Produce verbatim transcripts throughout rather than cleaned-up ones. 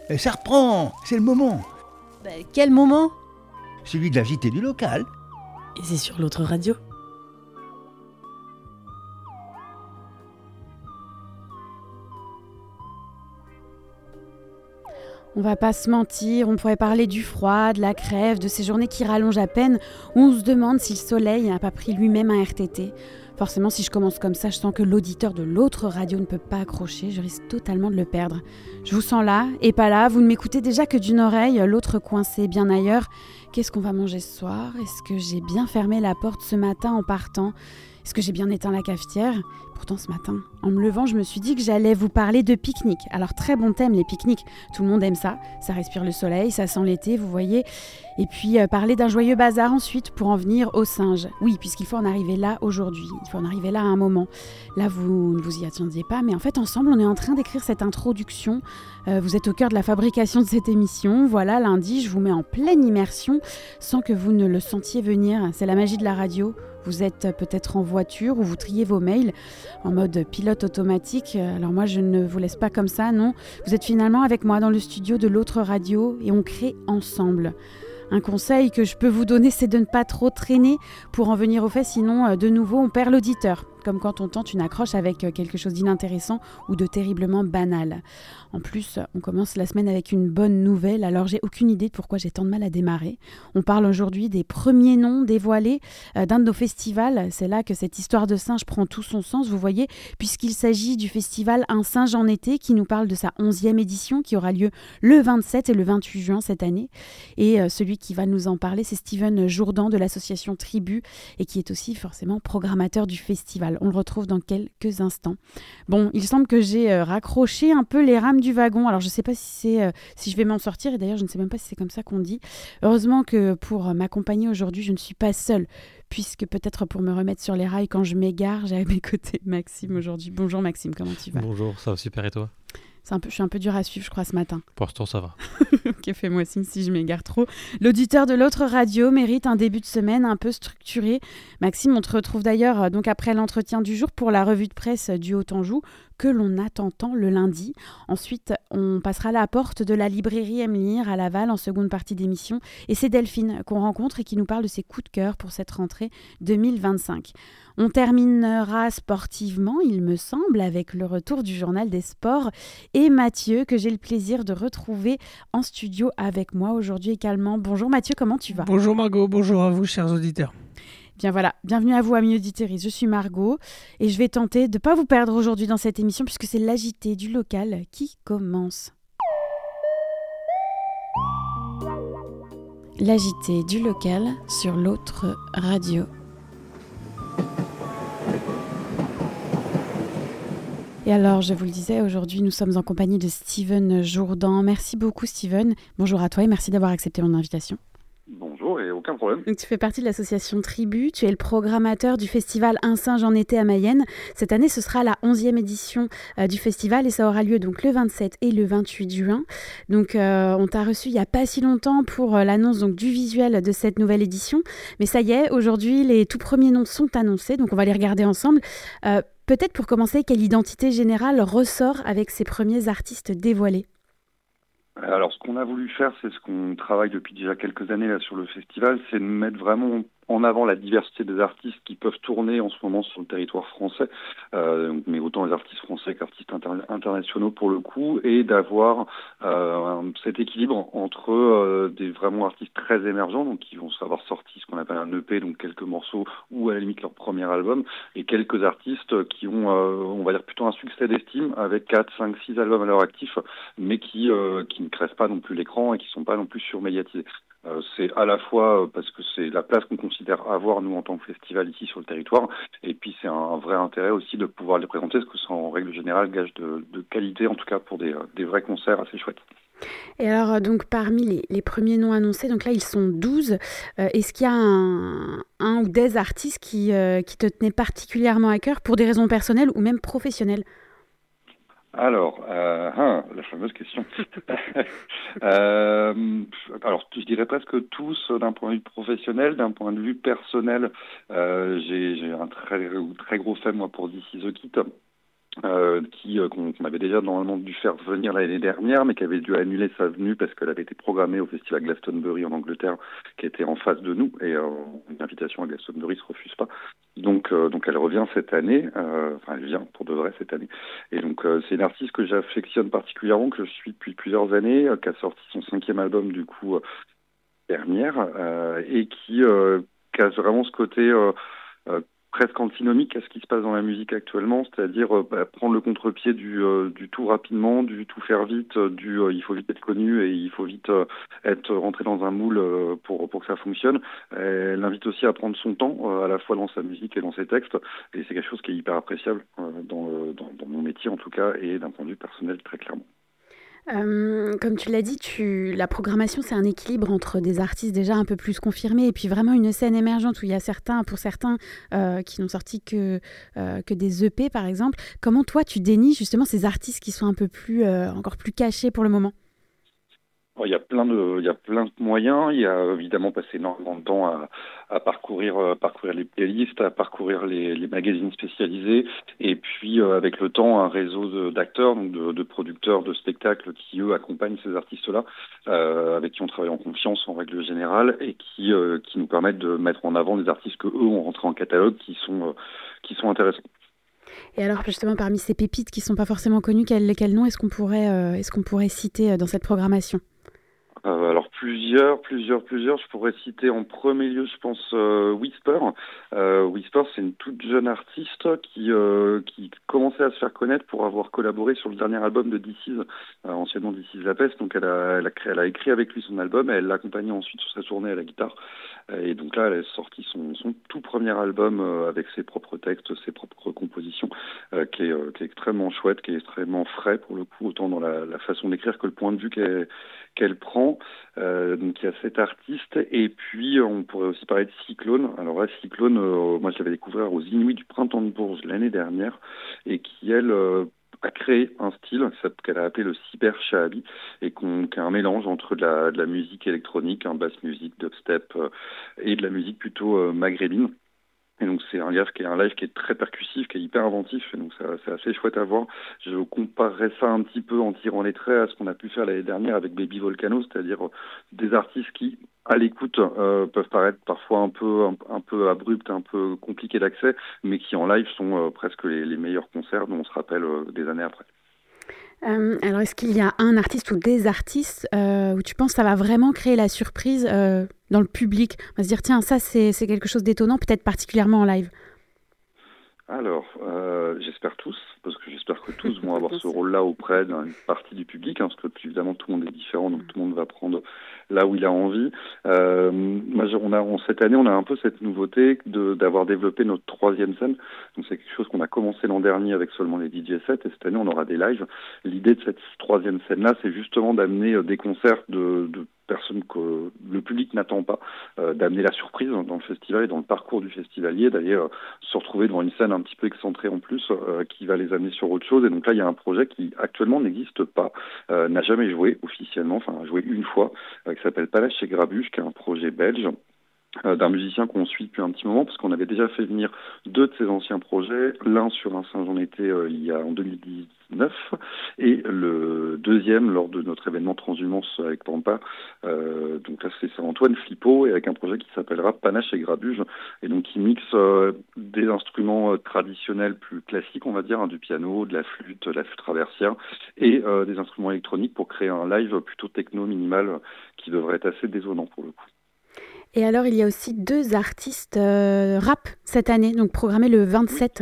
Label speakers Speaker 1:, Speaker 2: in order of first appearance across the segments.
Speaker 1: Et ça reprend, c'est le moment.
Speaker 2: Bah, quel moment?
Speaker 1: Celui de la J T du local.
Speaker 2: Et c'est sur l'autre radio. On va pas se mentir, on pourrait parler du froid, de la crève, de ces journées qui rallongent à peine, où on se demande si le soleil n'a pas pris lui-même un R T T. Forcément, si je commence comme ça, je sens que l'auditeur de l'autre radio ne peut pas accrocher, je risque totalement de le perdre. Je vous sens là, et pas là, vous ne m'écoutez déjà que d'une oreille, l'autre coincée bien ailleurs. Qu'est-ce qu'on va manger ce soir? Est-ce que j'ai bien fermé la porte ce matin en partant? Est-ce que j'ai bien éteint la cafetière? Pourtant ce matin, en me levant, je me suis dit que j'allais vous parler de pique-nique. Alors très bon thème, les pique-niques. Tout le monde aime ça. Ça respire le soleil, ça sent l'été, vous voyez. Et puis euh, parler d'un joyeux bazar ensuite pour en venir aux singes. Oui, puisqu'il faut en arriver là aujourd'hui. Il faut en arriver là à un moment. Là, vous ne vous y attendiez pas, mais en fait, ensemble, on est en train d'écrire cette introduction. Euh, vous êtes au cœur de la fabrication de cette émission. Voilà, lundi, je vous mets en pleine immersion sans que vous ne le sentiez venir. C'est la magie de la radio. Vous êtes peut-être en voiture ou vous triez vos mails en mode pilote automatique. Alors moi, je ne vous laisse pas comme ça, non. Vous êtes finalement avec moi dans le studio de l'autre radio et on crée ensemble. Un conseil que je peux vous donner, c'est de ne pas trop traîner pour en venir au fait, sinon de nouveau on perd l'auditeur. Comme quand on tente une accroche avec quelque chose d'inintéressant ou de terriblement banal. En plus, on commence la semaine avec une bonne nouvelle, alors j'ai aucune idée de pourquoi j'ai tant de mal à démarrer. On parle aujourd'hui des premiers noms dévoilés euh, d'un de nos festivals. C'est là que cette histoire de singe prend tout son sens, vous voyez, puisqu'il s'agit du festival Un singe en été qui nous parle de sa onzième édition qui aura lieu le vingt-sept et le vingt-huit juin cette année. Et euh, celui qui va nous en parler, c'est Steven Jourdan de l'association Tribu et qui est aussi forcément programmateur du festival. On le retrouve dans quelques instants. Bon, il semble que j'ai euh, raccroché un peu les rames du wagon. Alors, je ne sais pas si, c'est, euh, si je vais m'en sortir. Et d'ailleurs, je ne sais même pas si c'est comme ça qu'on dit. Heureusement que pour m'accompagner aujourd'hui, je ne suis pas seule. Puisque peut-être pour me remettre sur les rails quand je m'égare, j'ai à mes côtés Maxime aujourd'hui. Bonjour Maxime, comment tu vas?
Speaker 3: Bonjour, ça va super et toi?
Speaker 2: C'est un peu, je suis un peu dur à suivre, je crois, ce matin.
Speaker 3: Pour l'instant, ça va.
Speaker 2: Ok, fais-moi signe si je m'égare trop. L'auditeur de l'autre radio mérite un début de semaine un peu structuré. Maxime, on te retrouve d'ailleurs donc après l'entretien du jour pour la revue de presse du Haut-Anjou que l'on attend tant le lundi. Ensuite, on passera à la porte de la librairie Aime Lire à Laval en seconde partie d'émission. Et c'est Delphine qu'on rencontre et qui nous parle de ses coups de cœur pour cette rentrée deux mille vingt-cinq. On terminera sportivement, il me semble, avec le retour du journal des sports et Mathieu, que j'ai le plaisir de retrouver en studio avec moi aujourd'hui également. Bonjour Mathieu, comment tu vas?
Speaker 4: Bonjour Margot, bonjour à vous chers auditeurs.
Speaker 2: Bien voilà, bienvenue à vous amis auditeurs, je suis Margot et je vais tenter de ne pas vous perdre aujourd'hui dans cette émission puisque c'est l'A J T du local qui commence. L'A J T du local sur l'autre radio. Et alors, je vous le disais, aujourd'hui, nous sommes en compagnie de Steven Jourdan. Merci beaucoup, Steven. Bonjour à toi et merci d'avoir accepté mon invitation.
Speaker 5: Bonjour et aucun problème.
Speaker 2: Donc, tu fais partie de l'association Tribu. Tu es le programmateur du festival Un singe en été à Mayenne. Cette année, ce sera la onzième édition euh, du festival et ça aura lieu donc le vingt-sept et le vingt-huit juin. Donc, euh, on t'a reçu il n'y a pas si longtemps pour euh, l'annonce donc, du visuel de cette nouvelle édition. Mais ça y est, aujourd'hui, les tout premiers noms sont annoncés. Donc, on va les regarder ensemble. Euh, Peut-être pour commencer, quelle identité générale ressort avec ces premiers artistes dévoilés?
Speaker 5: Alors, ce qu'on a voulu faire, c'est ce qu'on travaille depuis déjà quelques années là sur le festival, c'est de mettre vraiment en avant la diversité des artistes qui peuvent tourner en ce moment sur le territoire français, euh, mais autant les artistes français qu'artistes inter- internationaux pour le coup, et d'avoir euh, cet équilibre entre euh, des vraiment artistes très émergents, donc qui vont avoir sorti ce qu'on appelle un E P, donc quelques morceaux ou à la limite leur premier album, et quelques artistes qui ont, euh, on va dire plutôt un succès d'estime avec quatre, cinq, six albums à leur actif, mais qui euh, qui ne crèvent pas non plus l'écran et qui sont pas non plus surmédiatisés. Euh, c'est à la fois euh, parce que c'est la place qu'on considère avoir, nous, en tant que festival ici sur le territoire, et puis c'est un, un vrai intérêt aussi de pouvoir les présenter, parce que c'est en règle générale gage de, de qualité, en tout cas pour des, des vrais concerts assez chouettes.
Speaker 2: Et alors, donc, parmi les, les premiers noms annoncés, donc là, ils sont douze. Euh, est-ce qu'il y a un, un ou des artistes qui, euh, qui te tenaient particulièrement à cœur pour des raisons personnelles ou même professionnelles?
Speaker 5: Alors, euh, hein, la fameuse question. euh, alors, je dirais presque tous d'un point de vue professionnel, d'un point de vue personnel. Euh, j'ai, j'ai un très, très gros fait, moi, pour This Is The Kid. Euh, qui euh, qu'on, qu'on avait déjà normalement dû faire venir l'année dernière, mais qui avait dû annuler sa venue parce qu'elle avait été programmée au festival Glastonbury en Angleterre, qui était en face de nous, et euh, une invitation à Glastonbury se refuse pas. Donc, euh, donc elle revient cette année, euh, enfin elle vient pour de vrai cette année. Et donc euh, c'est une artiste que j'affectionne particulièrement, que je suis depuis plusieurs années, euh, qui a sorti son cinquième album du coup euh, dernière, euh, et qui, euh, qui a vraiment ce côté euh, euh, presque antinomique à ce qui se passe dans la musique actuellement, c'est-à-dire euh, bah, prendre le contre-pied du, euh, du tout rapidement, du tout faire vite, euh, du euh, il faut vite être connu et il faut vite euh, être rentré dans un moule euh, pour, pour que ça fonctionne. Elle invite aussi à prendre son temps, euh, à la fois dans sa musique et dans ses textes, et c'est quelque chose qui est hyper appréciable euh, dans, euh, dans, dans mon métier en tout cas, et d'un point de vue personnel très clairement.
Speaker 2: Euh, comme tu l'as dit, tu... la programmation, c'est un équilibre entre des artistes déjà un peu plus confirmés et puis vraiment une scène émergente où il y a certains, pour certains, euh, qui n'ont sorti que, euh, que des E P, par exemple. Comment toi, tu déniches justement ces artistes qui sont un peu plus, euh, encore plus cachés pour le moment?
Speaker 5: Il y a plein de, il y a plein de moyens. Il y a évidemment passé énormément de temps à, à parcourir, euh, parcourir les playlists, à parcourir les, les magazines spécialisés, et puis euh, avec le temps un réseau de, d'acteurs, donc de, de producteurs de spectacles qui eux accompagnent ces artistes-là, euh, avec qui on travaille en confiance en règle générale, et qui euh, qui nous permettent de mettre en avant des artistes que eux ont rentrés en catalogue, qui sont euh, qui sont intéressants.
Speaker 2: Et alors justement, parmi ces pépites qui ne sont pas forcément connues, quel, quel nom est-ce qu'on pourrait, euh, est-ce qu'on pourrait citer euh, dans cette programmation?
Speaker 5: Euh, alors plusieurs, plusieurs, plusieurs. Je pourrais citer en premier lieu, je pense, euh, Whisper. Euh, Whisper, c'est une toute jeune artiste qui euh, qui commençait à se faire connaître pour avoir collaboré sur le dernier album de This Is, euh, anciennement This Is La Peste. Donc elle a, elle a créé, elle a écrit avec lui son album et elle l'a accompagné ensuite sur sa tournée à la guitare. Et donc là, elle a sorti son, son tout premier album euh, avec ses propres textes, ses propres compositions, euh, qui, est, euh, qui est extrêmement chouette, qui est extrêmement frais pour le coup, autant dans la, la façon d'écrire que le point de vue qu'elle, qu'elle prend. Euh, donc il y a cet artiste, et puis on pourrait aussi parler de Cyclone. Alors là, Cyclone, euh, moi je l'avais découvert aux Inuits du Printemps de Bourges l'année dernière, et qui elle euh, a créé un style qu'elle a appelé le cyber shahabi, et qu'on, qui est un mélange entre de la, de la musique électronique, un basse musique, dubstep, euh, et de la musique plutôt euh, maghrébine. Et donc c'est un live qui est un live qui est très percussif, qui est hyper inventif, et donc c'est, c'est assez chouette à voir. Je comparerais ça un petit peu en tirant les traits à ce qu'on a pu faire l'année dernière avec Baby Volcano, c'est-à-dire euh, des artistes qui, à l'écoute, euh, peuvent paraître parfois un peu un, un peu abrupts, un peu compliqués d'accès, mais qui en live sont euh, presque les, les meilleurs concerts dont on se rappelle euh, des années après.
Speaker 2: Euh, alors, est-ce qu'il y a un artiste ou des artistes euh, où tu penses que ça va vraiment créer la surprise euh, dans le public? On va se dire, tiens, ça, c'est, c'est quelque chose d'étonnant, peut-être particulièrement en live.
Speaker 5: Alors, euh, j'espère tous, parce que j'espère que tous vont avoir ce rôle-là auprès d'une partie du public, hein, parce que évidemment tout le monde est différent, donc tout le monde va prendre là où il a envie. Euh, moi, on a, on, cette année, on a un peu cette nouveauté de, d'avoir développé notre troisième scène. Donc c'est quelque chose qu'on a commencé l'an dernier avec seulement les D J sets, et cette année on aura des lives. L'idée de cette troisième scène-là, c'est justement d'amener des concerts de, de personnes que le public n'attend pas, euh, d'amener la surprise dans le festival et dans le parcours du festivalier, d'aller euh, se retrouver devant une scène un petit peu excentrée en plus, euh, qui va les amener sur autre chose. Et donc là, il y a un projet qui actuellement n'existe pas, euh, n'a jamais joué officiellement, enfin a joué une fois, euh, qui s'appelle Palace chez Grabuge, qui est un projet belge, Euh, d'un musicien qu'on suit depuis un petit moment, parce qu'on avait déjà fait venir deux de ses anciens projets, l'un sur un Saint-Jean-Été euh, il y a en deux mille dix-neuf, et le deuxième lors de notre événement Transhumance avec Pampa. Euh, donc là c'est Antoine Flippo, et avec un projet qui s'appellera Panache et Grabuge, et donc qui mixe euh, des instruments euh, traditionnels plus classiques, on va dire, hein, du piano, de la flûte, de la flûte traversière, et euh, des instruments électroniques pour créer un live plutôt techno minimal qui devrait être assez dézonant pour le coup.
Speaker 2: Et alors, il y a aussi deux artistes euh, rap cette année, donc programmés le vingt-sept.
Speaker 5: Oui.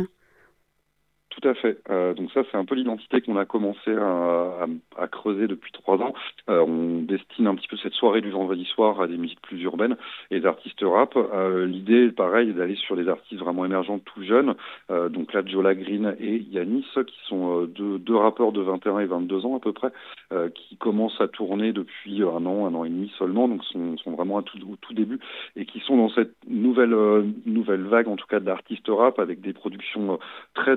Speaker 5: Tout à fait. Euh, donc ça, c'est un peu l'identité qu'on a commencé à, à, à creuser depuis trois ans. Euh, on destine un petit peu cette soirée du vendredi soir à des musiques plus urbaines et des artistes rap. Euh, l'idée, pareil, est d'aller sur des artistes vraiment émergents tout jeunes. Euh, donc là, Jola Green et Yanis, qui sont euh, deux, deux rappeurs de vingt et un et vingt-deux ans à peu près, euh, qui commencent à tourner depuis un an, un an et demi seulement, donc sont, sont vraiment à tout, au tout début, et qui sont dans cette nouvelle, euh, nouvelle vague, en tout cas, d'artistes rap, avec des productions euh, très très bien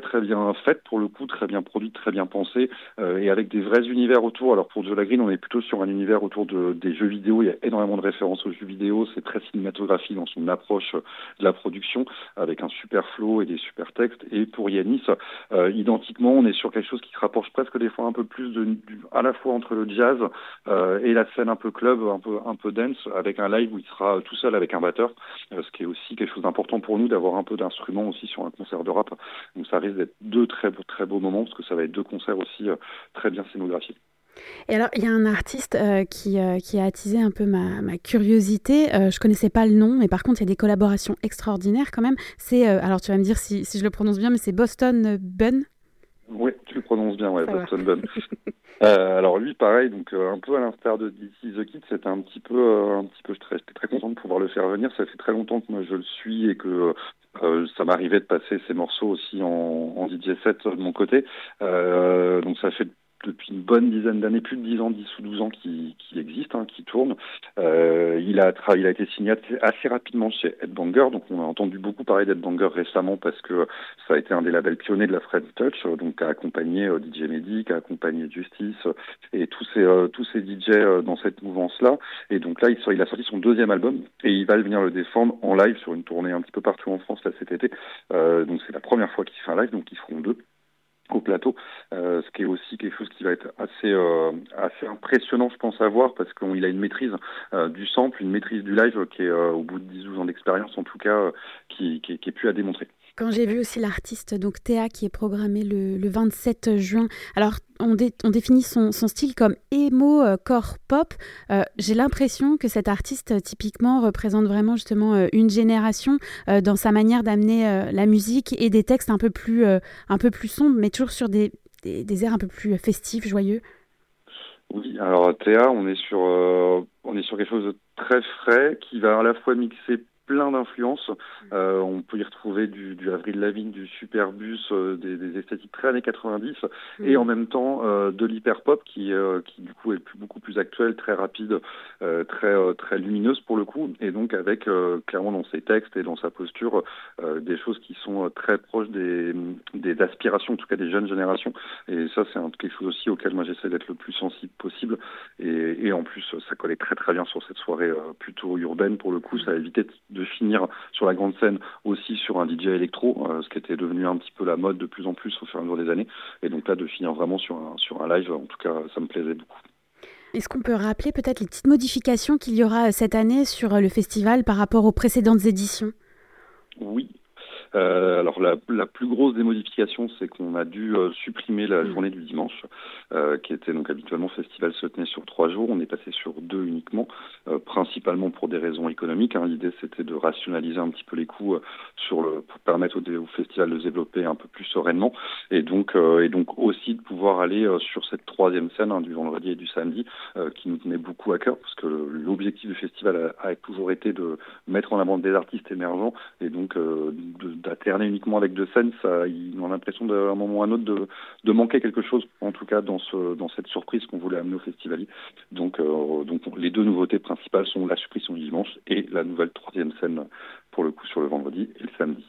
Speaker 5: bien faites pour le coup, très bien produites, très bien pensées, euh, et avec des vrais univers autour. Alors pour Zola Green, on est plutôt sur un univers autour de, des jeux vidéo. Il y a énormément de références aux jeux vidéo. C'est très cinématographique dans son approche de la production, avec un super flow et des super textes. Et pour Yanis, euh, identiquement, on est sur quelque chose qui se rapproche presque des fois un peu plus de, du, à la fois entre le jazz euh, et la scène un peu club, un peu un peu dance, avec un live où il sera tout seul avec un batteur, euh, ce qui est aussi quelque chose d'important pour nous d'avoir un peu d'instruments aussi sur un concert de rap. Donc ça risque d'être deux très beaux, très beaux moments parce que ça va être deux concerts aussi euh, très bien scénographiés.
Speaker 2: Et alors, il y a un artiste euh, qui, euh, qui a attisé un peu ma, ma curiosité. Euh, je connaissais pas le nom, mais par contre, il y a des collaborations extraordinaires quand même. C'est, euh, alors tu vas me dire si, si je le prononce bien, mais c'est Boston Bun.
Speaker 5: Oui, tu le prononces bien, ouais,
Speaker 2: Ça
Speaker 5: Boston Bun. euh, alors lui, pareil, donc euh, un peu à l'instar de D C The Kid, c'était un petit peu, euh, un petit peu, j'étais très, très content de pouvoir le faire venir. Ça fait très longtemps que moi je le suis et que euh, ça m'arrivait de passer ces morceaux aussi en, en D J set de mon côté. Euh, donc ça fait depuis une bonne dizaine d'années, plus de dix ans, dix ou douze ans qu'il qu'il existe, hein, qu'il tourne. Euh, il, a tra- il a été signé assez rapidement chez Headbanger, donc on a entendu beaucoup parler d'Headbanger récemment parce que ça a été un des labels pionniers de la French Touch, donc a accompagné euh, D J Mehdi, a accompagné Justice euh, et tous ces, euh, tous ces D J euh, dans cette mouvance-là. Et donc là, il, sort, il a sorti son deuxième album et il va venir le défendre en live sur une tournée un petit peu partout en France là cet été. Euh, donc c'est la première fois qu'il fait un live, donc ils feront deux au plateau, euh, ce qui est aussi quelque chose qui va être assez euh, assez impressionnant, je pense, à voir, parce qu'il a une maîtrise euh, du sample, une maîtrise du live qui est, euh, au bout de dix douze ans d'expérience, en tout cas, euh, qui, qui, qui est plus à démontrer.
Speaker 2: Quand j'ai vu aussi l'artiste, donc Théa, qui est programmée le, le vingt-sept juin, alors on, dé, on définit son, son style comme emo, euh, core pop. Euh, j'ai l'impression que cet artiste, typiquement, représente vraiment justement euh, une génération euh, dans sa manière d'amener euh, la musique et des textes un peu plus, euh, un peu plus sombres, mais toujours sur des, des, des airs un peu plus festifs, joyeux.
Speaker 5: Oui, alors Théa, on est sur euh, on est sur quelque chose de très frais qui va à la fois mixer plein d'influences. Euh, on peut y retrouver du, du Avril Lavigne, du Superbus, euh, des, des esthétiques très années quatre-vingt-dix, mmh. et en même temps euh, de l'hyperpop qui, euh, qui du coup est plus, beaucoup plus actuel, très rapide, euh, très euh, très lumineuse pour le coup, et donc avec euh, clairement dans ses textes et dans sa posture euh, des choses qui sont très proches des, des aspirations, en tout cas des jeunes générations. Et ça, c'est un, quelque chose aussi auquel moi j'essaie d'être le plus sensible possible. Et, et en plus, ça collait très très bien sur cette soirée euh, plutôt urbaine pour le coup. Ça a évité de finir sur la grande scène aussi sur un D J électro, euh, ce qui était devenu un petit peu la mode de plus en plus au fur et à mesure des années. Et donc là, de finir vraiment sur un, sur un live, en tout cas, ça me plaisait beaucoup.
Speaker 2: Est-ce qu'on peut rappeler peut-être les petites modifications qu'il y aura cette année sur le festival par rapport aux précédentes éditions ?
Speaker 5: Oui. Euh, alors la, la plus grosse des modifications, c'est qu'on a dû euh, supprimer la journée du dimanche, euh, qui était donc habituellement le festival se tenait sur trois jours. On est passé sur deux uniquement, euh, principalement pour des raisons économiques. Hein. L'idée, c'était de rationaliser un petit peu les coûts euh, sur le pour permettre au, au festival de se développer un peu plus sereinement, et donc euh, et donc aussi de pouvoir aller euh, sur cette troisième scène, hein, du vendredi et du samedi, euh, qui nous tenait beaucoup à cœur, parce que l'objectif du festival a, a toujours été de mettre en avant des artistes émergents, et donc euh, de d'alterner uniquement avec deux scènes, ça, ils ont l'impression d'un moment ou à un autre de, de manquer quelque chose, en tout cas dans, ce, dans cette surprise qu'on voulait amener au festivalier. Donc, euh, donc les deux nouveautés principales sont la suppression du dimanche et la nouvelle troisième scène, pour le coup, sur le vendredi et le samedi.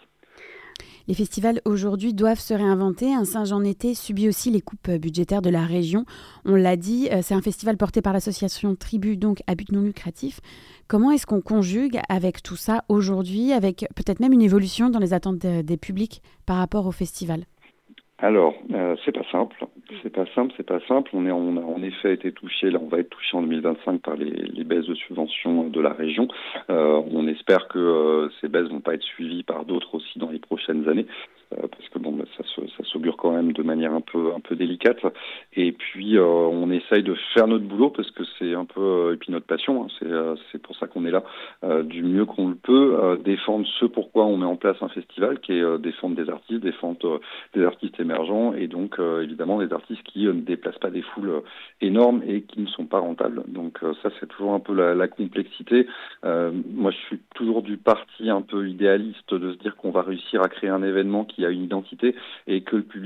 Speaker 2: Les festivals aujourd'hui doivent se réinventer. Un Saint-Jean-Été subit aussi les coupes budgétaires de la région. On l'a dit, c'est un festival porté par l'association Tribu, donc à but non lucratif. Comment est-ce qu'on conjugue avec tout ça aujourd'hui, avec peut-être même une évolution dans les attentes de, des publics par rapport au festival ?
Speaker 5: Alors, euh, c'est pas simple. C'est pas simple, c'est pas simple. On, est, on a en effet été touché, là on va être touché en deux mille vingt-cinq par les, les baisses de subventions de la région. Euh, on espère que euh, ces baisses vont pas être suivies par d'autres aussi dans les prochaines années. Euh, parce que bon, bah, ça, se, ça s'augure quand même de manière un peu, un peu délicate. Et puis, euh, on essaye de faire notre boulot parce que c'est un peu, euh, et puis notre passion, hein, c'est, euh, c'est pour ça qu'on est là, euh, du mieux qu'on le peut, euh, défendre ce pourquoi on met en place un festival, qui est euh, défendre des artistes, défendre euh, des artistes émergents, et donc euh, évidemment des artistes qui euh, ne déplacent pas des foules euh, énormes et qui ne sont pas rentables. Donc euh, ça, c'est toujours un peu la, la complexité. Euh, moi, je suis toujours du parti un peu idéaliste de se dire qu'on va réussir à créer un événement qui a une identité et que le public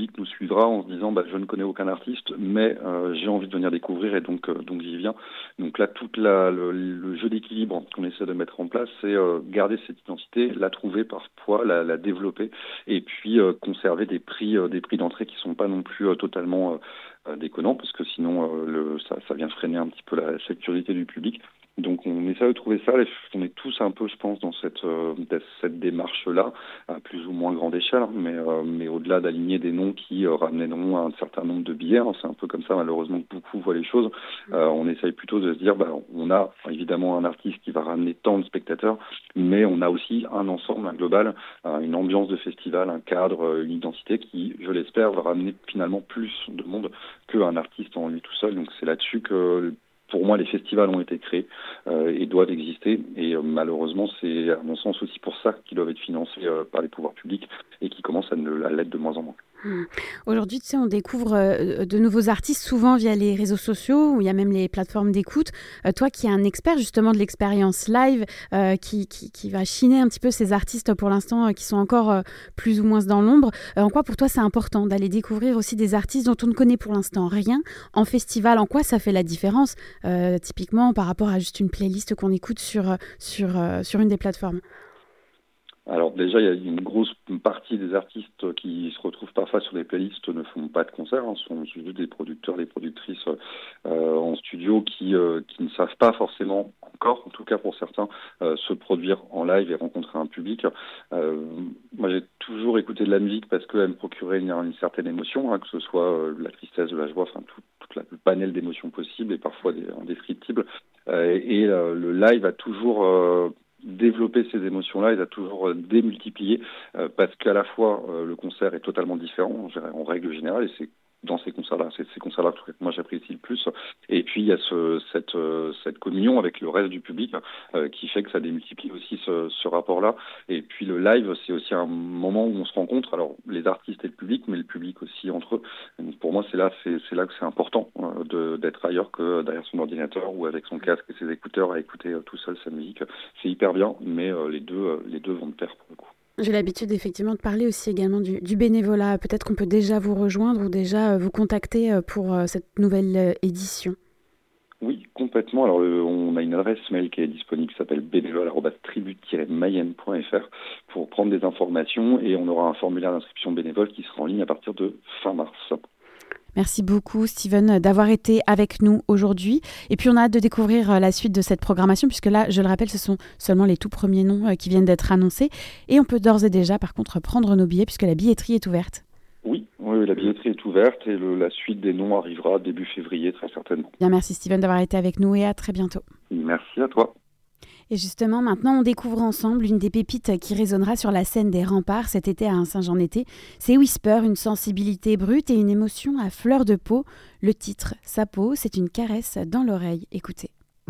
Speaker 5: public nous suivra en se disant bah, je ne connais aucun artiste, mais euh, j'ai envie de venir découvrir et donc, euh, donc j'y viens. Donc là, tout le, le jeu d'équilibre qu'on essaie de mettre en place, c'est euh, garder cette identité, la trouver parfois, la, la développer et puis euh, conserver des prix, euh, des prix d'entrée qui ne sont pas non plus euh, totalement euh, déconnants parce que sinon euh, le, ça, ça vient freiner un petit peu la sécurité du public. Donc on essaie de trouver ça, on est tous un peu, je pense, dans cette, euh, cette démarche-là, à plus ou moins grande échelle, mais, euh, mais au-delà d'aligner des noms qui euh, ramèneront un certain nombre de billets, hein, c'est un peu comme ça malheureusement que beaucoup voient les choses, euh, on essaye plutôt de se dire, bah, on a évidemment un artiste qui va ramener tant de spectateurs, mais on a aussi un ensemble, un global, euh, une ambiance de festival, un cadre, une identité qui, je l'espère, va ramener finalement plus de monde qu'un artiste en lui tout seul, donc c'est là-dessus que... Pour moi, les festivals ont été créés euh, et doivent exister. Et euh, malheureusement, c'est à mon sens aussi pour ça qu'ils doivent être financés euh, par les pouvoirs publics et qui commencent à, ne, à l'être de moins en moins.
Speaker 2: Mmh. Aujourd'hui, tu sais, on découvre euh, de nouveaux artistes souvent via les réseaux sociaux où il y a même les plateformes d'écoute. Euh, toi qui es un expert justement de l'expérience live, euh, qui, qui, qui va chiner un petit peu ces artistes pour l'instant euh, qui sont encore euh, plus ou moins dans l'ombre, euh, en quoi pour toi c'est important d'aller découvrir aussi des artistes dont on ne connaît pour l'instant rien en festival? En quoi ça fait la différence euh, typiquement par rapport à juste une playlist qu'on écoute sur, sur, euh, sur une des plateformes?
Speaker 5: Alors déjà, il y a une grosse partie des artistes qui se retrouvent parfois sur des playlists ne font pas de concerts, hein, sont juste des producteurs, des productrices euh, en studio qui, euh, qui ne savent pas forcément encore, en tout cas pour certains, euh, se produire en live et rencontrer un public. Euh, moi, j'ai toujours écouté de la musique parce qu'elle me procurait une, une certaine émotion, hein, que ce soit euh, la tristesse, de la joie, enfin tout, tout la, le panel d'émotions possibles et parfois des, indescriptibles. Euh, et euh, le live a toujours... Euh, développer ces émotions-là, il a toujours démultiplié euh, parce qu'à la fois euh, le concert est totalement différent en règle générale et c'est dans ces concerts-là, c'est ces concerts-là que moi j'apprécie le plus. Et puis il y a ce, cette, euh, cette communion avec le reste du public euh, qui fait que ça démultiplie aussi ce, ce rapport-là. Et puis le live, c'est aussi un moment où on se rencontre, alors les artistes et le public, mais le public aussi entre eux. Donc, pour moi, c'est là, c'est, c'est là que c'est important euh, de, d'être ailleurs que derrière son ordinateur ou avec son casque et ses écouteurs à écouter euh, tout seul sa musique. C'est hyper bien, mais euh, les deux, euh, les deux vont de pair pour le coup.
Speaker 2: J'ai l'habitude effectivement de parler aussi également du, du bénévolat. Peut-être qu'on peut déjà vous rejoindre ou déjà euh, vous contacter pour euh, cette nouvelle euh, édition.
Speaker 5: Oui, complètement. Alors, euh, on a une adresse mail qui est disponible qui s'appelle bénévole arobase tribu tiret mayenne point f r pour prendre des informations et on aura un formulaire d'inscription bénévole qui sera en ligne à partir de fin mars.
Speaker 2: Merci beaucoup, Steven, d'avoir été avec nous aujourd'hui. Et puis, on a hâte de découvrir la suite de cette programmation, puisque là, je le rappelle, ce sont seulement les tout premiers noms qui viennent d'être annoncés. Et on peut d'ores et déjà, par contre, prendre nos billets, puisque la billetterie est ouverte.
Speaker 5: Oui, oui, la billetterie est ouverte et le, la suite des noms arrivera début février, très certainement.
Speaker 2: Bien, merci, Steven, d'avoir été avec nous et à très bientôt.
Speaker 5: Merci à toi.
Speaker 2: Et justement, maintenant, on découvre ensemble une des pépites qui résonnera sur la scène des remparts cet été à Saint-Jean-d'Été. C'est Whisper, une sensibilité brute et une émotion à fleur de peau. Le titre, Sa peau, c'est une caresse dans l'oreille. Écoutez.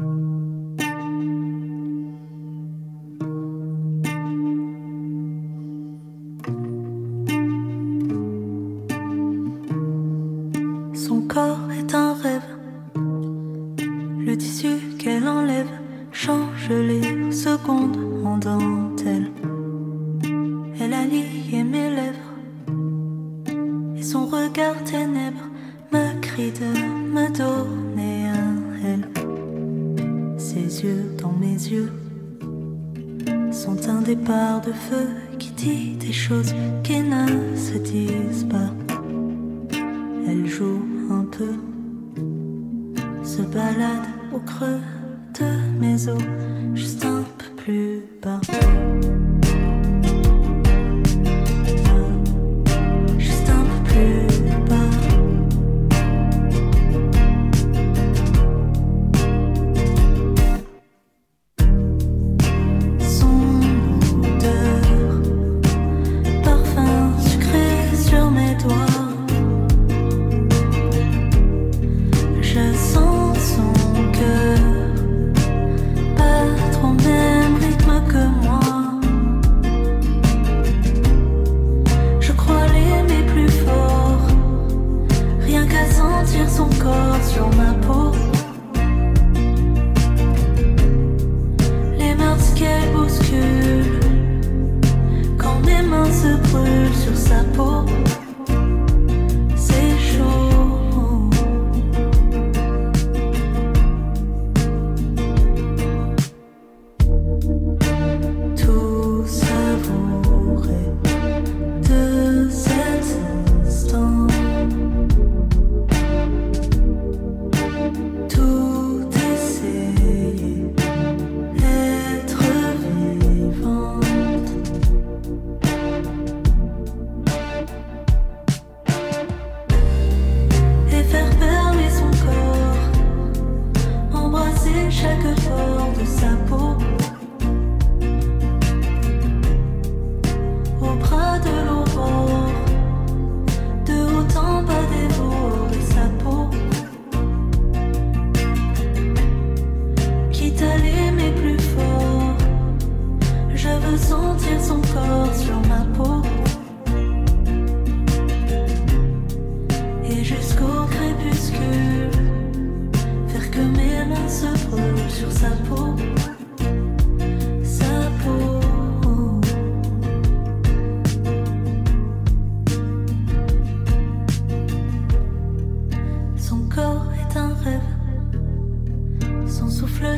Speaker 3: Son corps est un rêve, le tissu qu'elle enlève change les secondes en dentelle. Elle a lié mes lèvres et son regard ténèbre me crie de me donner un elle. Ses yeux dans mes yeux sont un départ de feu qui dit des choses qui ne se disent pas. Elle joue un peu, se balade au creux de mes os, juste un peu plus bas. Juste un peu plus bas. Son odeur, parfum sucré sur mes doigts. Je sens son cœur, pas trop même rythme que moi.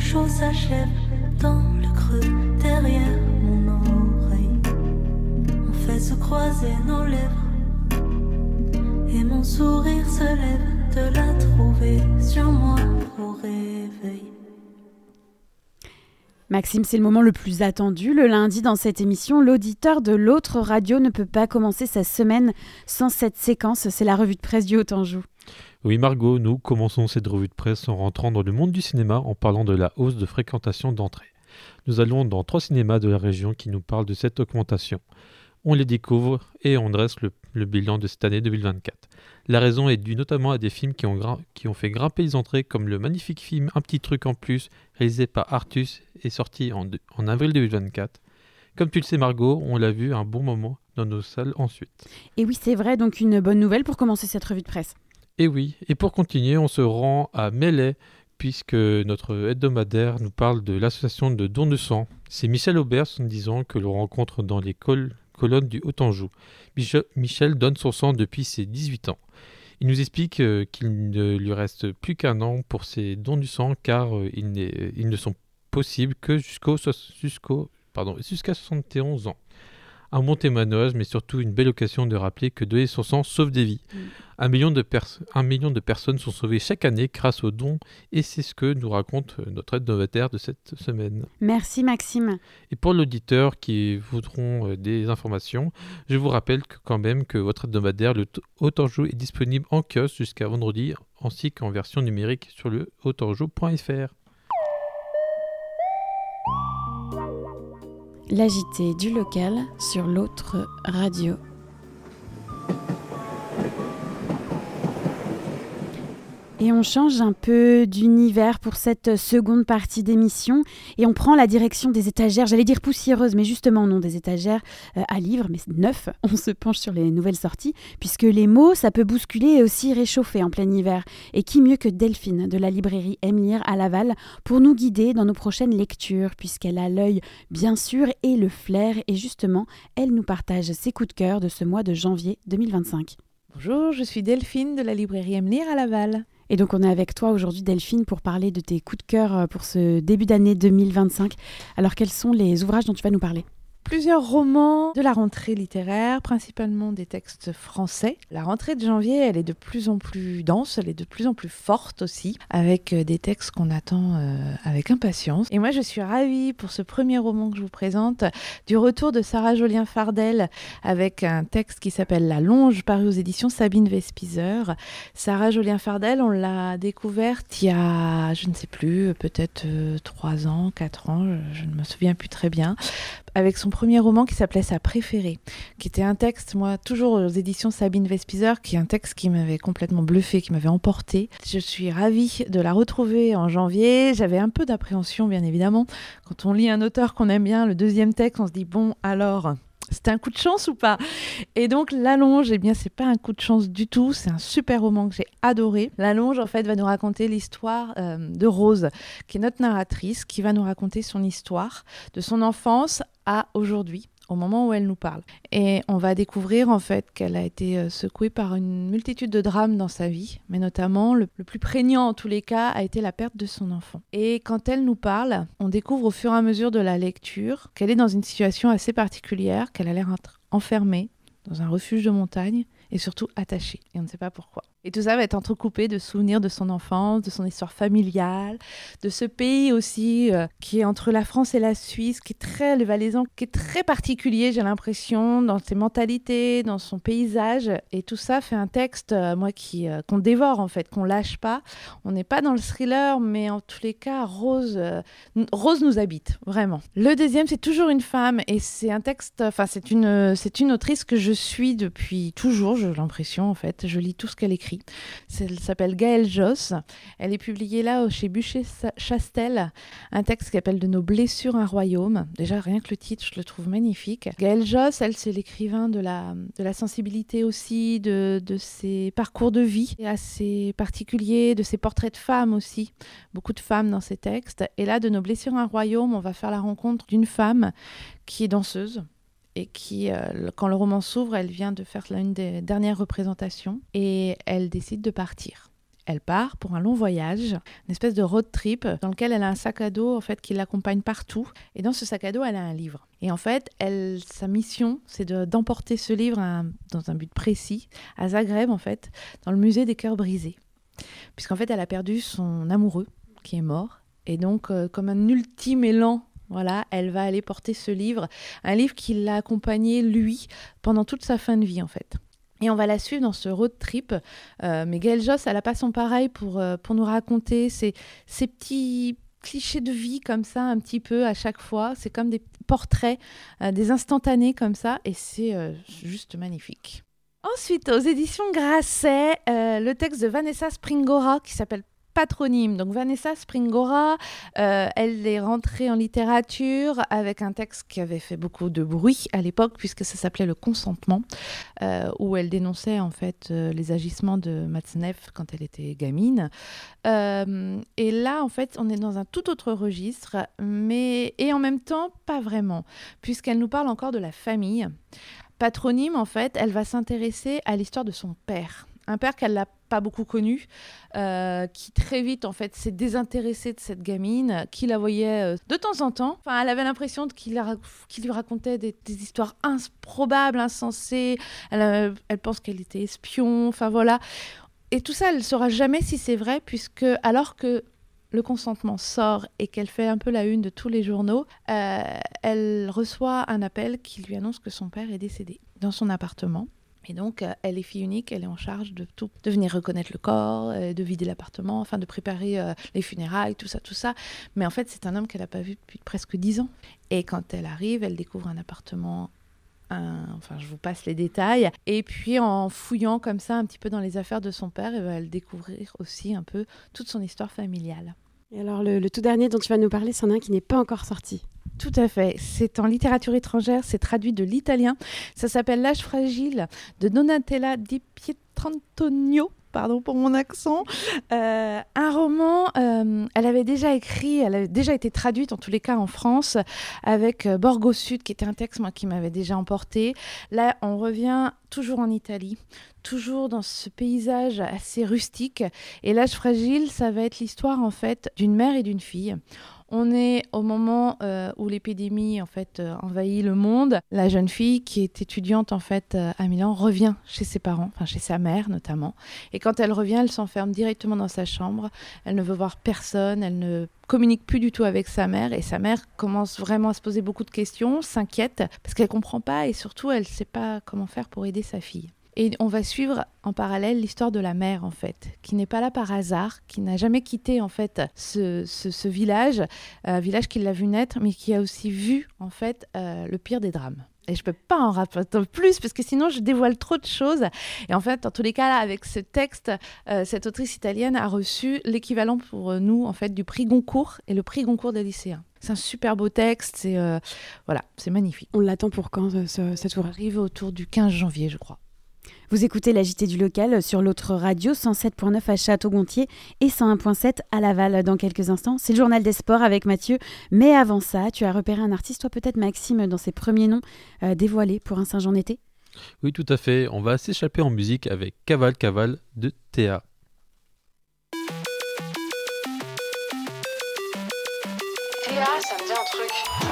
Speaker 3: chaud s'achève dans le creux derrière mon oreille. On fait se croiser nos lèvres et mon sourire se lève de la trouver sur moi au réveil.
Speaker 2: Maxime, c'est le moment le plus attendu. Le lundi, dans cette émission, l'auditeur de l'autre radio ne peut pas commencer sa semaine sans cette séquence. C'est la revue de presse du Haut-Anjou.
Speaker 6: Oui, Margot, nous commençons cette revue de presse en rentrant dans le monde du cinéma en parlant de la hausse de fréquentation d'entrée. Nous allons dans trois cinémas de la région qui nous parlent de cette augmentation. On les découvre et on dresse le, le bilan de cette année deux mille vingt-quatre. La raison est due notamment à des films qui ont, gra- qui ont fait grimper les entrées, comme le magnifique film Un petit truc en plus, réalisé par Artus et sorti en, de- en avril deux mille vingt-quatre. Comme tu le sais Margot, on l'a vu un bon moment dans nos salles ensuite.
Speaker 2: Et oui, c'est vrai, donc une bonne nouvelle pour commencer cette revue de presse.
Speaker 6: Et oui, et pour continuer, on se rend à Melay, puisque notre hebdomadaire nous parle de l'association de dons de sang. C'est Michel Aubert, soixante-dix ans, que l'on rencontre dans les col- colonnes du Haut-Anjou. Michel, Michel donne son sang depuis ses dix-huit ans. Il nous explique euh, qu'il ne lui reste plus qu'un an pour ses dons du sang, car euh, ils, ils ne sont possibles que jusqu'au, jusqu'au, pardon, jusqu'à soixante et onze ans. Un bon témoignage, mais surtout une belle occasion de rappeler que donner son sang sauve des vies. Mmh. Un, million de pers- un million de personnes sont sauvées chaque année grâce aux dons, et c'est ce que nous raconte notre hebdomadaire de cette semaine.
Speaker 2: Merci Maxime.
Speaker 6: Et pour l'auditeur qui voudront euh, des informations, je vous rappelle que, quand même que votre hebdomadaire, le Haut-Anjou, est disponible en kiosque jusqu'à vendredi, ainsi qu'en version numérique sur le haut anjou point f r.
Speaker 2: L'A J T du local sur l'autre radio. Et on change un peu d'univers pour cette seconde partie d'émission et on prend la direction des étagères, j'allais dire poussiéreuses, mais justement non, des étagères euh, à livres, mais neufs. On se penche sur les nouvelles sorties, puisque les mots, ça peut bousculer et aussi réchauffer en plein hiver. Et qui mieux que Delphine de la librairie Aime lire à Laval pour nous guider dans nos prochaines lectures, puisqu'elle a l'œil bien sûr et le flair, et justement, elle nous partage ses coups de cœur de ce mois de janvier deux mille vingt-cinq.
Speaker 7: Bonjour, je suis Delphine de la librairie Aime lire à Laval.
Speaker 2: Et donc on est avec toi aujourd'hui Delphine pour parler de tes coups de cœur pour ce début d'année deux mille vingt-cinq. Alors quels sont les ouvrages dont tu vas nous parler ?
Speaker 7: Plusieurs romans de la rentrée littéraire, principalement des textes français. La rentrée de janvier, elle est de plus en plus dense, elle est de plus en plus forte aussi, avec des textes qu'on attend euh, avec impatience. Et moi, je suis ravie pour ce premier roman que je vous présente, du retour de Sarah Jolien-Fardel, avec un texte qui s'appelle La Longe, paru aux éditions Sabine Vespizer. Sarah Jolien-Fardel, on l'a découverte il y a, je ne sais plus, peut-être trois euh, ans, quatre ans, je, je ne me souviens plus très bien, avec son premier roman qui s'appelait Sa préférée, qui était un texte, moi, toujours aux éditions Sabine Vespizer, qui est un texte qui m'avait complètement bluffé, qui m'avait emporté. Je suis ravie de la retrouver en janvier. J'avais un peu d'appréhension, bien évidemment. Quand on lit un auteur qu'on aime bien, le deuxième texte, on se dit, bon, alors... c'était un coup de chance ou pas ? Et donc, La Longe, eh bien, c'est pas un coup de chance du tout. C'est un super roman que j'ai adoré. La Longe, en fait, va nous raconter l'histoire euh, de Rose, qui est notre narratrice, qui va nous raconter son histoire de son enfance à aujourd'hui, au moment où elle nous parle. Et on va découvrir en fait qu'elle a été secouée par une multitude de drames dans sa vie, mais notamment le, le plus prégnant en tous les cas a été la perte de son enfant. Et quand elle nous parle, on découvre au fur et à mesure de la lecture qu'elle est dans une situation assez particulière, qu'elle a l'air enfermée dans un refuge de montagne et surtout attachée. Et on ne sait pas pourquoi. Et tout ça va être entrecoupé de souvenirs de son enfance, de son histoire familiale, de ce pays aussi euh, qui est entre la France et la Suisse, qui est très, le Valaisan, qui est très particulier, j'ai l'impression, dans ses mentalités, dans son paysage. Et tout ça fait un texte, euh, moi, qui, euh, qu'on dévore en fait, qu'on lâche pas. On n'est pas dans le thriller, mais en tous les cas, Rose, euh, Rose nous habite, vraiment. Le deuxième, c'est toujours une femme, et c'est un texte, enfin, c'est une, c'est une autrice que je suis depuis toujours, j'ai l'impression, en fait. Je lis tout ce qu'elle écrit. Elle s'appelle Gaëlle Josse. Elle est publiée là chez Buchet-Chastel, un texte qui s'appelle De nos blessures un royaume. Déjà, rien que le titre, je le trouve magnifique. Gaëlle Josse, elle, c'est l'écrivain de la, de la sensibilité aussi, de, de ses parcours de vie assez particuliers, de ses portraits de femmes aussi. Beaucoup de femmes dans ses textes. Et là, De nos blessures un royaume, on va faire la rencontre d'une femme qui est danseuse. Et qui, euh, quand le roman s'ouvre, elle vient de faire l'une des dernières représentations et elle décide de partir. elle part pour un long voyage, une espèce de road trip dans lequel elle a un sac à dos en fait, qui l'accompagne partout. Et dans ce sac à dos, elle a un livre. Et en fait, elle, sa mission, c'est de, d'emporter ce livre à, dans un but précis, à Zagreb, en fait, dans le musée des cœurs brisés. Puisqu'en fait, elle a perdu son amoureux, qui est mort. Et donc, euh, comme un ultime élan, voilà, elle va aller porter ce livre, un livre qui l'a accompagné, lui, pendant toute sa fin de vie, en fait. Et on va la suivre dans ce road trip. Euh, mais Gaëlle Josse, elle n'a pas son pareil pour, euh, pour nous raconter ces, ces petits clichés de vie comme ça, un petit peu à chaque fois. C'est comme des portraits, euh, des instantanés comme ça. Et c'est euh, juste magnifique. Ensuite, aux éditions Grasset, euh, le texte de Vanessa Springora qui s'appelle Patronyme. Donc Vanessa Springora, euh, elle est rentrée en littérature avec un texte qui avait fait beaucoup de bruit à l'époque puisque ça s'appelait Le Consentement, euh, où elle dénonçait en fait euh, les agissements de Matzneff quand elle était gamine. Euh, et là, en fait, on est dans un tout autre registre, mais et en même temps pas vraiment, puisqu'elle nous parle encore de la famille. Patronyme, en fait, elle va s'intéresser à l'histoire de son père. Un père qu'elle n'a pas beaucoup connu, euh, qui très vite en fait s'est désintéressé de cette gamine, qui la voyait euh, de temps en temps. Enfin, elle avait l'impression qu'il, la, qu'il lui racontait des, des histoires improbables, insensées. Elle, euh, elle pense qu'elle était espion. Enfin voilà. Et tout ça, elle ne saura jamais si c'est vrai, puisque alors que Le Consentement sort et qu'elle fait un peu la une de tous les journaux, euh, elle reçoit un appel qui lui annonce que son père est décédé dans son appartement. Et donc, euh, elle est fille unique, elle est en charge de tout, de venir reconnaître le corps, euh, de vider l'appartement, enfin de préparer euh, les funérailles, tout ça, tout ça. Mais en fait, c'est un homme qu'elle n'a pas vu depuis presque dix ans. Et quand elle arrive, elle découvre un appartement, un... enfin je vous passe les détails. Et puis en fouillant comme ça un petit peu dans les affaires de son père, elle va découvrir aussi un peu toute son histoire familiale.
Speaker 2: Et alors, le, le tout dernier dont tu vas nous parler, c'en est un qui n'est pas encore sorti.
Speaker 7: Tout à fait. C'est en littérature étrangère, c'est traduit de l'italien. Ça s'appelle L'âge fragile de Donatella Di Pietrantonio. Pardon pour mon accent. Euh, un roman, euh, elle avait déjà écrit, elle avait déjà été traduite en tous les cas en France avec euh, Borgo Sud, qui était un texte moi, qui m'avait déjà emporté. Là, on revient toujours en Italie, toujours dans ce paysage assez rustique. Et L'âge fragile, ça va être l'histoire en fait d'une mère et d'une fille. On est au moment euh, où l'épidémie en fait euh, envahit le monde. La jeune fille qui est étudiante en fait euh, à Milan revient chez ses parents, enfin chez sa mère notamment. Et quand elle revient, elle s'enferme directement dans sa chambre. Elle ne veut voir personne, elle ne communique plus du tout avec sa mère. Et sa mère commence vraiment à se poser beaucoup de questions, s'inquiète parce qu'elle comprend pas et surtout elle sait pas comment faire pour aider sa fille. Et on va suivre en parallèle l'histoire de la mère, en fait, qui n'est pas là par hasard, qui n'a jamais quitté, en fait, ce, ce, ce village, un village qui l'a vu naître, mais qui a aussi vu, en fait, euh, le pire des drames. Et je ne peux pas en raconter plus, parce que sinon, je dévoile trop de choses. Et en fait, dans tous les cas, là, avec ce texte, euh, cette autrice italienne a reçu l'équivalent pour nous, en fait, du prix Goncourt et le prix Goncourt des lycéens. C'est un super beau texte, c'est, euh, voilà, c'est magnifique.
Speaker 2: On l'attend pour quand, ce, ce, cet ouvrage ?
Speaker 7: Arrive autour du quinze janvier, je crois.
Speaker 2: Vous écoutez la J T du local sur l'autre radio cent sept virgule neuf à Château-Gontier et cent un virgule sept à Laval. Dans quelques instants, c'est le journal des sports avec Mathieu. Mais avant ça, tu as repéré un artiste, toi peut-être Maxime, dans ses premiers noms euh, dévoilés pour un Saint-Jean-été ?
Speaker 6: Oui, tout à fait. On va s'échapper en musique avec Cavale Cavale de Théa.
Speaker 8: Théa, ça me dit un truc.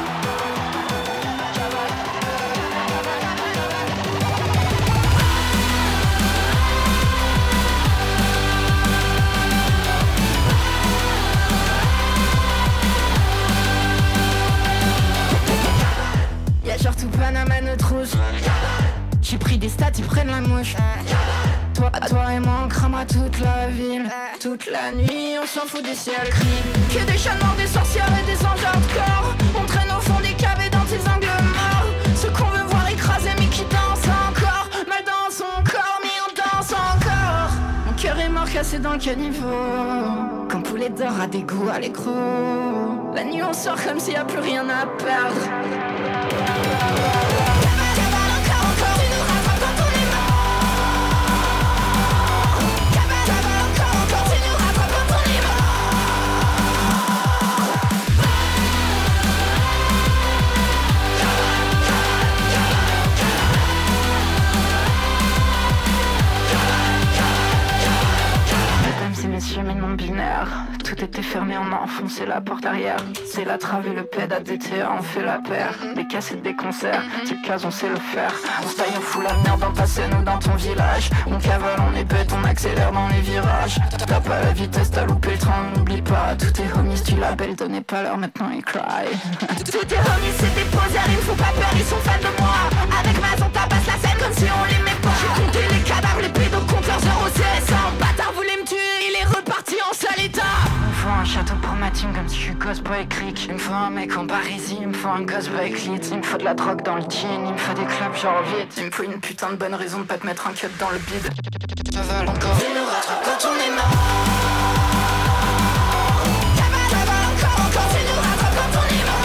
Speaker 9: Surtout Panama notre rouge. J'ai pris des stats, ils prennent la mouche. Toi, toi et moi on cramera toute la ville. Toute la nuit on s'en fout des ciels. Que des chats noirs, des sorcières et des anges hardcore. On traîne au fond des caves et dans tes angles morts. Ceux qu'on veut voir écraser mais qui dansent encore. Mal dans son corps mais on danse encore. Mon cœur est mort cassé dans le caniveau. Comme poulet d'or à des goûts à l'écrou. La nuit on sort comme s'il n'y a plus rien à perdre. non-binaire. Tout était fermé, on a enfoncé la porte arrière. C'est la trave et le ped A D T, on fait la paire. Des cassettes, des concerts, tu cases, on sait le faire. On se taille, on fout la merde dans ta scène ou dans ton village. On cavale, on est bête, on accélère dans les virages. T'as pas la vitesse, t'as loupé le train, n'oublie pas. Tous tes homies, tu labelles, donnez pas l'heure, maintenant ils cry. Tous tes homies, c'est des poseurs, ils me font pas peur, ils sont fans de moi. Avec Maz, on tabasse la scène comme si on l'aimait pas. J'ai compté les cadavres, les pédocompteurs, zéro C S A. Un bâtard voulait me tuer, il est reparti en sale état. Il me faut un château pour ma team comme si je suis Cosboy Creek. Il me faut un mec en Parisie, il me faut un Cosboy Clit. Il me faut de la drogue dans le jean, il me faut des clubs genre vite. Il me faut une putain de bonne raison de pas te mettre un cut dans le bide. Je veux encore, il nous rattrape quand on est mort. Cavale, cavale, encore, encore, il nous rattrape quand on est mort.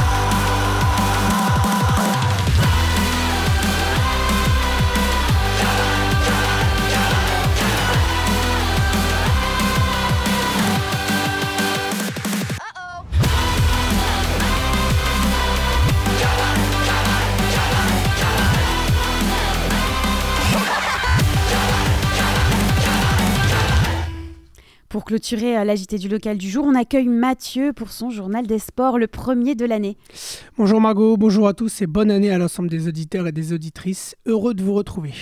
Speaker 2: Pour clôturer euh, l'A J T du local du jour, on accueille Mathieu pour son journal des sports, le premier de l'année.
Speaker 4: Bonjour Margot, bonjour à tous et bonne année à l'ensemble des auditeurs et des auditrices. Heureux de vous retrouver.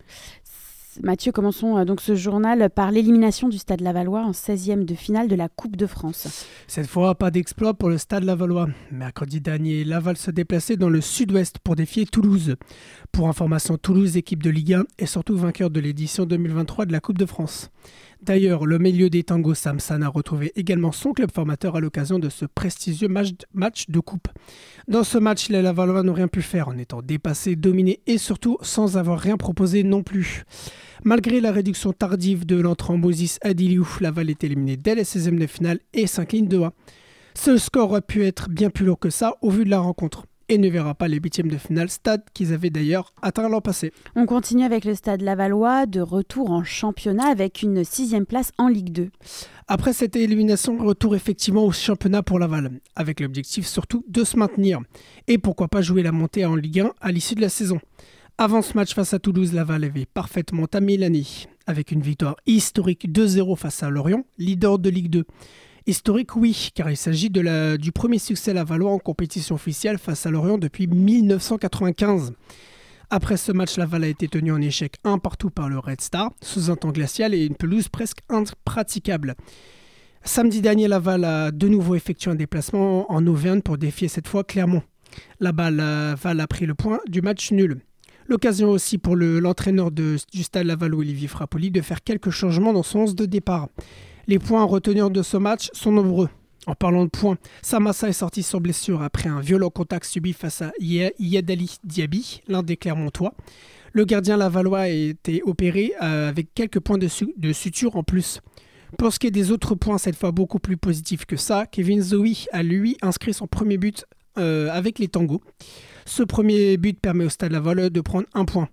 Speaker 2: Mathieu, commençons euh, donc ce journal par l'élimination du Stade Lavallois en seizième de finale de la Coupe de France.
Speaker 4: Cette fois, pas d'exploit pour le Stade Lavallois. Mercredi dernier, Laval se déplaçait dans le sud-ouest pour défier Toulouse. Pour information, Toulouse, équipe de Ligue un, est surtout vainqueur de l'édition deux mille vingt-trois de la Coupe de France. D'ailleurs, le milieu des tangos Samson a retrouvé également son club formateur à l'occasion de ce prestigieux match de coupe. Dans ce match, les Lavallois n'ont rien pu faire en étant dépassés, dominés et surtout sans avoir rien proposé non plus. Malgré la réduction tardive de l'entrant Moses Adiliou, Laval est éliminé dès les seizièmes de finale et s'incline deux un. Ce score aurait pu être bien plus lourd que ça au vu de la rencontre. Et ne verra pas les huitièmes de finale, stade qu'ils avaient d'ailleurs atteint l'an passé.
Speaker 2: On continue avec le Stade Lavallois, de retour en championnat avec une sixième place en Ligue deux.
Speaker 4: Après cette élimination, retour effectivement au championnat pour Laval, avec l'objectif surtout de se maintenir. Et pourquoi pas jouer la montée en Ligue un à l'issue de la saison. Avant ce match face à Toulouse, Laval avait parfaitement tamé l'année, avec une victoire historique deux zéro face à Lorient, leader de Ligue deux. Historique, oui, car il s'agit de la, du premier succès lavallois en compétition officielle face à Lorient depuis mille neuf cent quatre-vingt-quinze. Après ce match, Laval a été tenu en échec un partout par le Red Star, sous un temps glacial et une pelouse presque impraticable. Samedi dernier, Laval a de nouveau effectué un déplacement en Auvergne pour défier cette fois Clermont. Là-bas, Laval a pris le point du match nul. L'occasion aussi pour le, l'entraîneur de, du Stade Laval, Olivier Frappoli, de faire quelques changements dans son onze de départ. Les points à retenir de ce match sont nombreux. En parlant de points, Samassa est sorti sur blessure après un violent contact subi face à Yadali Diaby, l'un des Clermontois. Le gardien lavallois a été opéré avec quelques points de, su- de suture en plus. Pour ce qui est des autres points, cette fois beaucoup plus positifs que ça, Kevin Zoe a lui inscrit son premier but euh, avec les tangos. Ce premier but permet au Stade Lavallois de prendre un point.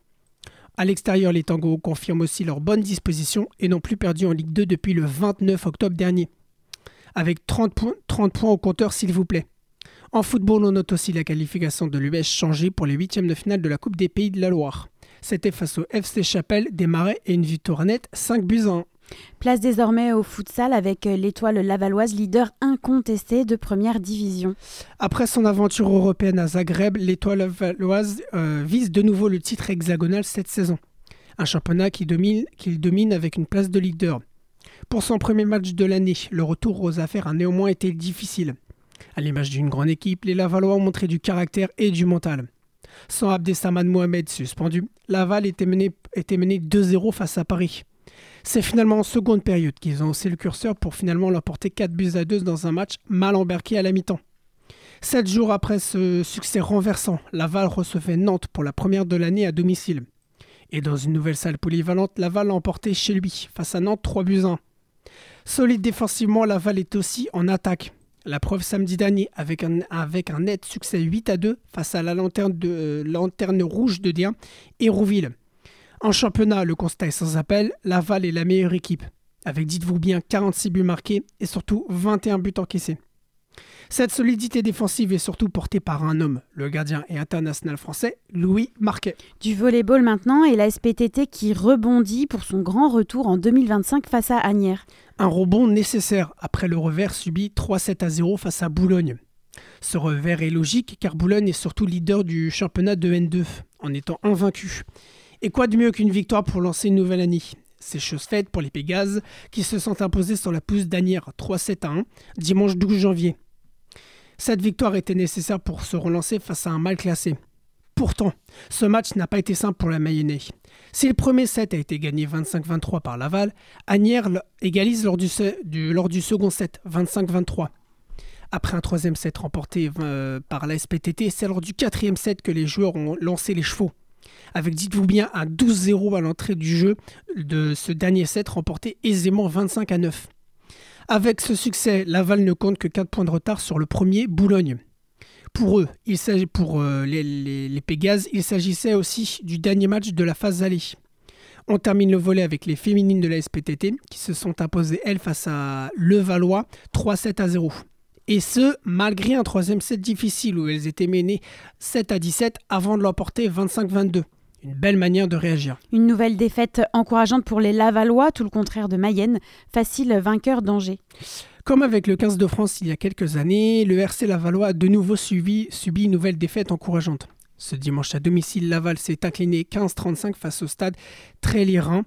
Speaker 4: À l'extérieur, les tangos confirment aussi leur bonne disposition et n'ont plus perdu en Ligue deux depuis le vingt-neuf octobre dernier. Avec trente points, trente points au compteur, s'il vous plaît. En football, on note aussi la qualification de l'U S changée pour les huitièmes de finale de la Coupe des Pays de la Loire. C'était face au F C Chapelle des Marais et une victoire nette cinq buts à un.
Speaker 2: Place désormais au futsal avec l'étoile lavalloise, leader incontesté de première division.
Speaker 4: Après son aventure européenne à Zagreb, l'étoile lavalloise euh, vise de nouveau le titre hexagonal cette saison. Un championnat qui domine, qu'il domine avec une place de leader. Pour son premier match de l'année, le retour aux affaires a néanmoins été difficile. À l'image d'une grande équipe, les Lavallois ont montré du caractère et du mental. Sans Abdesamad Mohamed suspendu, Laval était mené, était mené deux zéro face à Paris. C'est finalement en seconde période qu'ils ont haussé le curseur pour finalement l'emporter quatre buts à deux dans un match mal embarqué à la mi-temps. Sept jours après ce succès renversant, Laval recevait Nantes pour la première de l'année à domicile. Et dans une nouvelle salle polyvalente, Laval l'a emporté chez lui, face à Nantes trois buts à un. Solide défensivement, Laval est aussi en attaque. La preuve samedi dernier avec un, avec un net succès huit à deux face à la lanterne, de, euh, lanterne rouge de D un et Rouville. En championnat, le constat est sans appel, Laval est la meilleure équipe, avec dites-vous bien quarante-six buts marqués et surtout vingt et un buts encaissés. Cette solidité défensive est surtout portée par un homme, le gardien et international français Louis Marquet.
Speaker 2: Du volleyball maintenant et la S P T T qui rebondit pour son grand retour en deux mille vingt-cinq face à Asnières.
Speaker 4: Un rebond nécessaire après le revers subi trois sept à zéro face à Boulogne. Ce revers est logique car Boulogne est surtout leader du championnat de N deux en étant invaincu. Et quoi de mieux qu'une victoire pour lancer une nouvelle année ? C'est chose faite pour les Pégases qui se sont imposés sur la pelouse d'Asnières trois sept à un dimanche douze janvier. Cette victoire était nécessaire pour se relancer face à un mal classé. Pourtant, ce match n'a pas été simple pour la Mayennais. Si le premier set a été gagné vingt-cinq vingt-trois par Laval, Asnières égalise lors du, du, lors du second set vingt-cinq vingt-trois. Après un troisième set remporté euh, par la S P T T, c'est lors du quatrième set que les joueurs ont lancé les chevaux. Avec, dites-vous bien, un douze zéro à l'entrée du jeu de ce dernier set remporté aisément vingt-cinq à neuf. Avec ce succès, Laval ne compte que quatre points de retard sur le premier, Boulogne. Pour eux, il s'agit, pour euh, les, les, les Pégases, il s'agissait aussi du dernier match de la phase allée. On termine le volley avec les féminines de la S P T T qui se sont imposées, elles, face à Levallois, trois sept à zéro. Et ce, malgré un troisième set difficile où elles étaient menées sept à dix-sept avant de l'emporter vingt-cinq vingt-deux. Une belle manière de réagir.
Speaker 2: Une nouvelle défaite encourageante pour les Lavallois, tout le contraire de Mayenne, facile vainqueur d'Angers.
Speaker 4: Comme avec le quinze de France il y a quelques années, le R C Lavallois a de nouveau subi, subi une nouvelle défaite encourageante. Ce dimanche à domicile, Laval s'est incliné quinze trente-cinq face au stade Trélirin.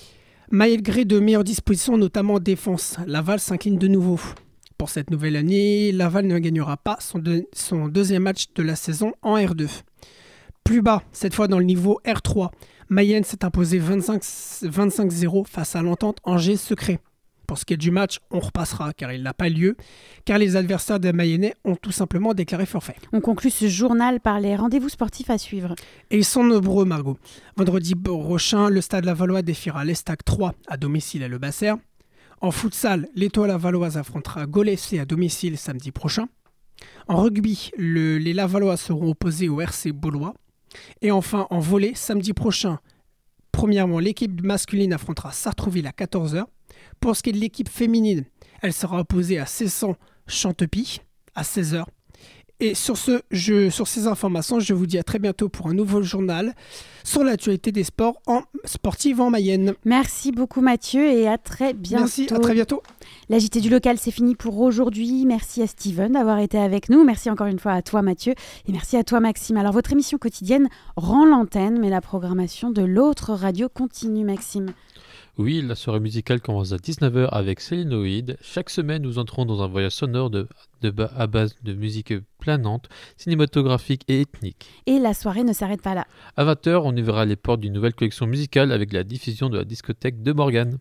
Speaker 4: Malgré de meilleures dispositions, notamment en défense, Laval s'incline de nouveau. Pour cette nouvelle année, Laval ne gagnera pas son, de, son deuxième match de la saison en R deux. Plus bas, cette fois dans le niveau R trois, Mayenne s'est imposé vingt-cinq zéro face à l'entente Angers-Secret. Pour ce qui est du match, on repassera car il n'a pas lieu, car les adversaires des Mayennais ont tout simplement déclaré forfait.
Speaker 2: On conclut ce journal par les rendez-vous sportifs à suivre.
Speaker 4: Et ils sont nombreux, Margot. Vendredi prochain, le Stade Lavallois défiera l'Estac trois à domicile à Le Basser. En futsal, l'Étoile Lavalloise affrontera Gaulle F C à domicile samedi prochain. En rugby, le, les Lavallois seront opposés au R C Beaulois. Et enfin, en volley, samedi prochain, premièrement, l'équipe masculine affrontera Sartrouville à quatorze heures. Pour ce qui est de l'équipe féminine, elle sera opposée à Cessan Chantepie à seize heures. Et sur, ce, je, sur ces informations, je vous dis à très bientôt pour un nouveau journal sur l'actualité des sports en, sportifs en Mayenne.
Speaker 2: Merci beaucoup Mathieu et à très bientôt.
Speaker 4: Merci, à très bientôt.
Speaker 2: La J T du local, c'est fini pour aujourd'hui. Merci à Steven d'avoir été avec nous. Merci encore une fois à toi Mathieu et merci à toi Maxime. Alors votre émission quotidienne rend l'antenne, mais la programmation de l'autre radio continue, Maxime.
Speaker 6: Oui, la soirée musicale commence à dix-neuf heures avec Célénoïde. Chaque semaine, nous entrons dans un voyage sonore de, de, à base de musique planante, cinématographique et ethnique.
Speaker 2: Et la soirée ne s'arrête pas là.
Speaker 6: À vingt heures, on ouvrira les portes d'une nouvelle collection musicale avec la diffusion de la discothèque de Morgane.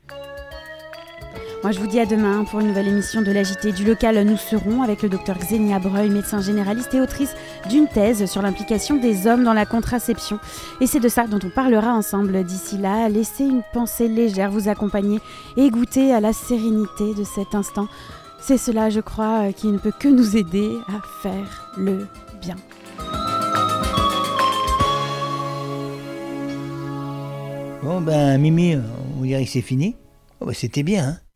Speaker 2: Moi, je vous dis à demain pour une nouvelle émission de l'A J T du local. Nous serons avec le docteur Xenia Breuil, médecin généraliste et autrice d'une thèse sur l'implication des hommes dans la contraception. Et c'est de ça dont on parlera ensemble. D'ici là, laissez une pensée légère vous accompagner et goûter à la sérénité de cet instant. C'est cela, je crois, qui ne peut que nous aider à faire le bien.
Speaker 1: Bon ben Mimi, on dirait que c'est fini. Oh, ben, c'était bien, hein.